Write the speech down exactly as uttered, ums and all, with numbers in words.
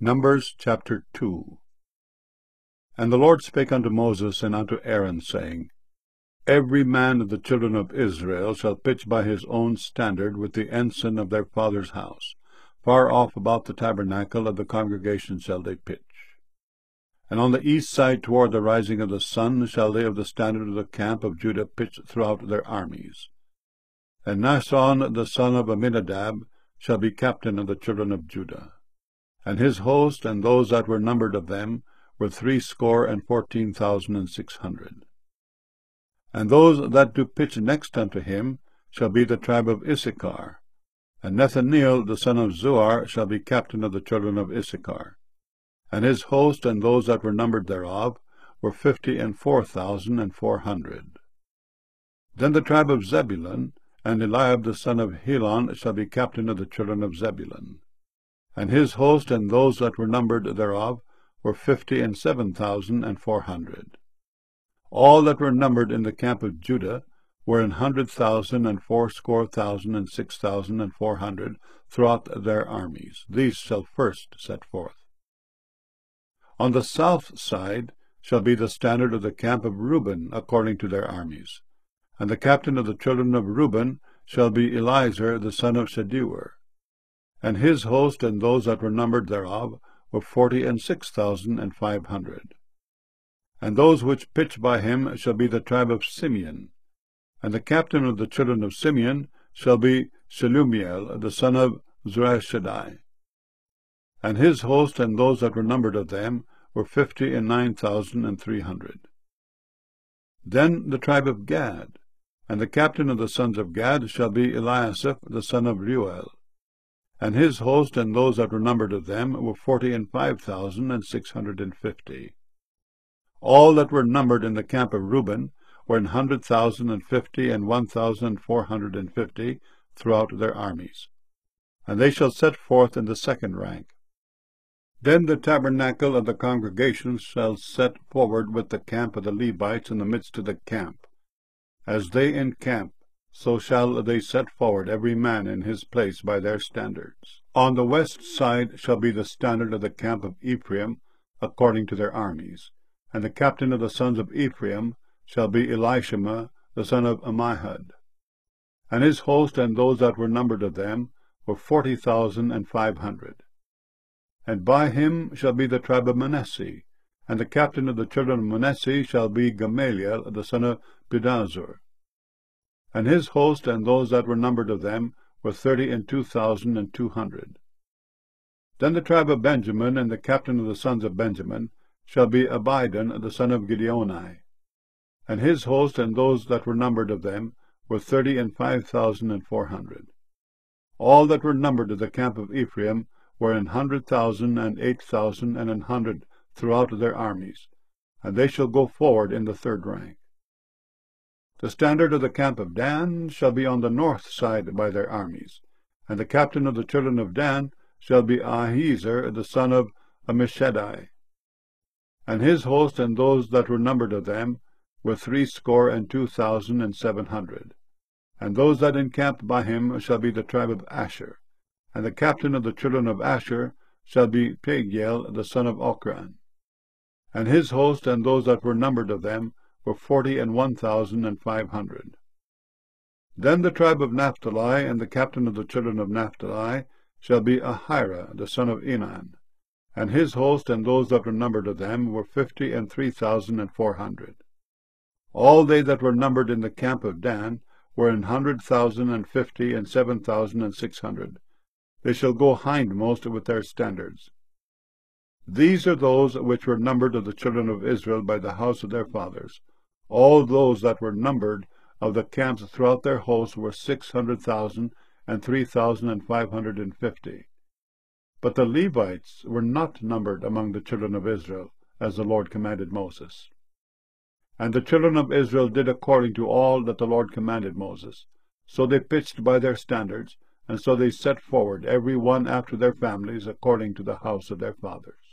Numbers chapter two. And the Lord spake unto Moses and unto Aaron, saying, Every man of the children of Israel shall pitch by his own standard with the ensign of their father's house. Far off about the tabernacle of the congregation shall they pitch. And on the east side toward the rising of the sun shall they of the standard of the camp of Judah pitch throughout their armies. And Naasson the son of Amminadab shall be captain of the children of Judah. And his host and those that were numbered of them were threescore and fourteen thousand and six hundred. And those that do pitch next unto him shall be the tribe of Issachar. And Nethaneel the son of Zuar shall be captain of the children of Issachar. And his host and those that were numbered thereof were fifty and four thousand and four hundred. Then the tribe of Zebulun, and Eliab the son of Helon shall be captain of the children of Zebulun. And his host and those that were numbered thereof were fifty and seven thousand and four hundred. All that were numbered in the camp of Judah were an hundred thousand and fourscore thousand and six thousand and four hundred throughout their armies. These shall first set forth. On the south side shall be the standard of the camp of Reuben according to their armies. And the captain of the children of Reuben shall be Eliezer the son of Shedeur. And his host and those that were numbered thereof were forty and six thousand and five hundred. And those which pitch by him shall be the tribe of Simeon. And the captain of the children of Simeon shall be Shelumiel the son of Zurishaddai. And his host and those that were numbered of them were fifty and nine thousand and three hundred. Then the tribe of Gad. And the captain of the sons of Gad shall be Eliasaph the son of Reuel. And his host and those that were numbered of them were forty and five thousand and six hundred and fifty. All that were numbered in the camp of Reuben were an hundred thousand and fifty and one thousand four hundred and fifty throughout their armies. And they shall set forth in the second rank. Then the tabernacle of the congregation shall set forward with the camp of the Levites in the midst of the camp. As they encamp, so shall they set forward every man in his place by their standards. On the west side shall be the standard of the camp of Ephraim, according to their armies. And the captain of the sons of Ephraim shall be Elishama, the son of Ammihud. And his host and those that were numbered of them were forty thousand and five hundred. And by him shall be the tribe of Manasseh. And the captain of the children of Manasseh shall be Gamaliel, the son of Pedahzur. And his host and those that were numbered of them were thirty and two thousand and two hundred. Then the tribe of Benjamin and the captain of the sons of Benjamin shall be Abidan the son of Gideoni. And his host and those that were numbered of them were thirty and five thousand and four hundred. All that were numbered of the camp of Ephraim were an hundred thousand and eight thousand and an hundred throughout their armies, and they shall go forward in the third rank. The standard of the camp of Dan shall be on the north side by their armies, and the captain of the children of Dan shall be Ahiezer the son of Ammishaddai. And his host and those that were numbered of them were threescore and two thousand and seven hundred. And those that encamp by him shall be the tribe of Asher. And the captain of the children of Asher shall be Pagiel the son of Ochran. And his host and those that were numbered of them were forty and one thousand and five hundred. Then the tribe of Naphtali and the captain of the children of Naphtali shall be Ahira the son of Enan. And his host and those that were numbered of them were fifty and three thousand and four hundred. All they that were numbered in the camp of Dan were an hundred thousand and fifty and seven thousand and six hundred. They shall go hindmost with their standards. These are those which were numbered of the children of Israel by the house of their fathers. All those that were numbered of the camps throughout their hosts were six hundred thousand and three thousand and five hundred and fifty. But the Levites were not numbered among the children of Israel, as the Lord commanded Moses. And the children of Israel did according to all that the Lord commanded Moses. So they pitched by their standards, and so they set forward every one after their families according to the house of their fathers.